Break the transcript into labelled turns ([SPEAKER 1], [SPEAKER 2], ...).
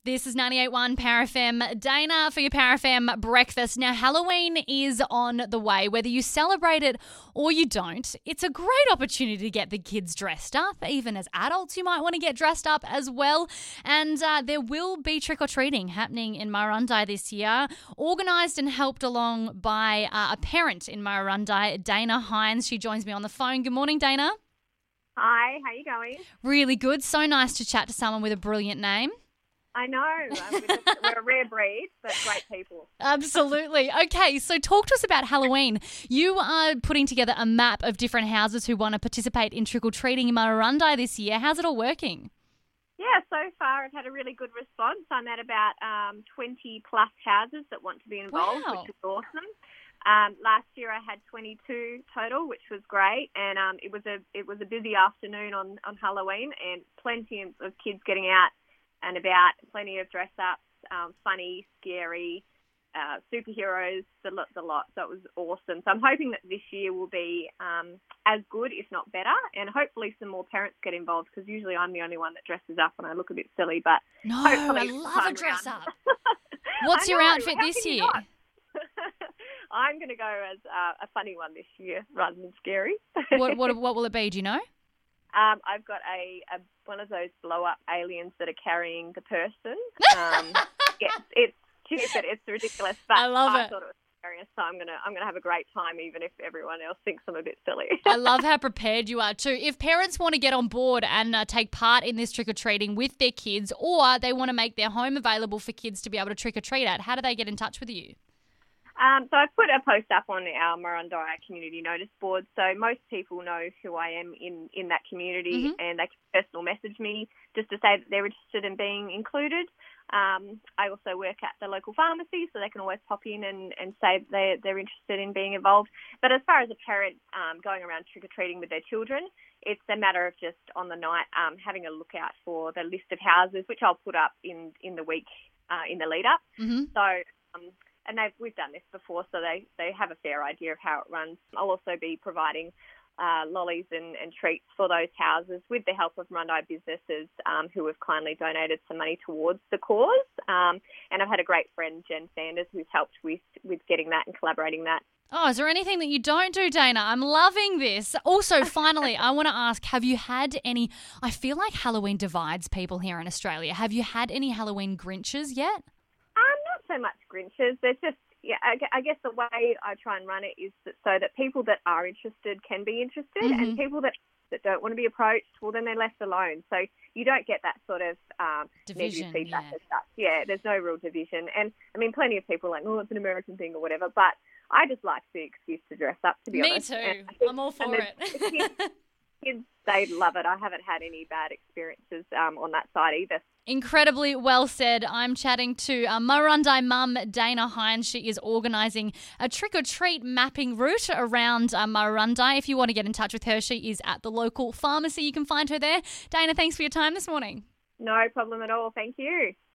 [SPEAKER 1] This is 98.1 Power FM. Dana for your Power FM breakfast. Now, Halloween is on the way. Whether you celebrate it or you don't, it's a great opportunity to get the kids dressed up. Even as adults, you might want to get dressed up as well. And there will be trick-or-treating happening in Murrurundi this year, organised and helped along by a parent in Murrurundi, Dana Hines. She joins me on the phone. Good morning, Dana.
[SPEAKER 2] Hi, how you going?
[SPEAKER 1] Really good. So nice to chat to someone with a brilliant name.
[SPEAKER 2] I know. We're a rare breed, but great people.
[SPEAKER 1] Absolutely. Okay, so talk to us about Halloween. You are putting together a map of different houses who want to participate in trick-or-treating in Murrurundi this year. How's it all working?
[SPEAKER 2] Yeah, so far I've had a really good response. I'm at about 20 plus houses that want to be involved,
[SPEAKER 1] Wow.
[SPEAKER 2] which is awesome. Last year I had 22 total, which was great, and it was a busy afternoon on Halloween, and plenty of kids getting out and about, plenty of dress-ups, funny, scary, superheroes, the lot. So it was awesome. So I'm hoping that this year will be as good, if not better, and hopefully some more parents get involved, because usually I'm the only one that dresses up and I look a bit silly, but
[SPEAKER 1] No,
[SPEAKER 2] hopefully
[SPEAKER 1] I
[SPEAKER 2] this
[SPEAKER 1] love
[SPEAKER 2] time
[SPEAKER 1] a dress-up.
[SPEAKER 2] around-
[SPEAKER 1] What's
[SPEAKER 2] I
[SPEAKER 1] your
[SPEAKER 2] know,
[SPEAKER 1] outfit
[SPEAKER 2] how
[SPEAKER 1] this
[SPEAKER 2] can you
[SPEAKER 1] year?
[SPEAKER 2] not? I'm going to go as a funny one this year rather than scary.
[SPEAKER 1] What will it be, do you know?
[SPEAKER 2] I've got a one of those blow-up aliens that are carrying the person. Yeah, it's stupid, it's ridiculous, but
[SPEAKER 1] I love it.
[SPEAKER 2] thought it was hilarious, so I'm gonna have a great time, even if everyone else thinks I'm a bit silly.
[SPEAKER 1] I love how prepared you are too. If parents want to get on board and take part in this trick-or-treating with their kids, or they want to make their home available for kids to be able to trick-or-treat at, how do they get in touch with you?
[SPEAKER 2] So I've put a post up on our Murrurundi community notice board, so most people know who I am in that community, and they can personal message me just to say that they're interested in being included. I also work at the local pharmacy, so they can always pop in and say they're interested in being involved. But as far as a parent going around trick-or-treating with their children, it's a matter of just on the night having a look out for the list of houses, which I'll put up in the week in the lead up. So and we've done this before, so they have a fair idea of how it runs. I'll also be providing lollies and treats for those houses with the help of Murrurundi businesses who have kindly donated some money towards the cause. And I've had a great friend, Jen Sanders, who's helped with getting that and collaborating that.
[SPEAKER 1] Oh, is there anything that you don't do, Dana? I'm loving this. Also, finally, I want to ask, have you had any, I feel like Halloween divides people here in Australia. Have you had any Halloween Grinches yet?
[SPEAKER 2] Not so much Grinches. There's just, I guess the way I try and run it is so that people that are interested can be interested, and people that don't want to be approached, well, then they're left alone. So you don't get that sort of
[SPEAKER 1] Division,
[SPEAKER 2] negative feedback as such. Yeah, there's no real division. And, I mean, plenty of people are like, oh, it's an American thing or whatever, but I just like the excuse to dress up, to be honest.
[SPEAKER 1] Me too. I'm all for it.
[SPEAKER 2] Kids, they love it. I haven't had any bad experiences on that side either.
[SPEAKER 1] Incredibly well said. I'm chatting to Murrurundi mum, Dana Hines. She is organising a trick-or-treat mapping route around Murrurundi. If you want to get in touch with her, she is at the local pharmacy. You can find her there. Dana, thanks for your time this morning.
[SPEAKER 2] No problem at all. Thank you.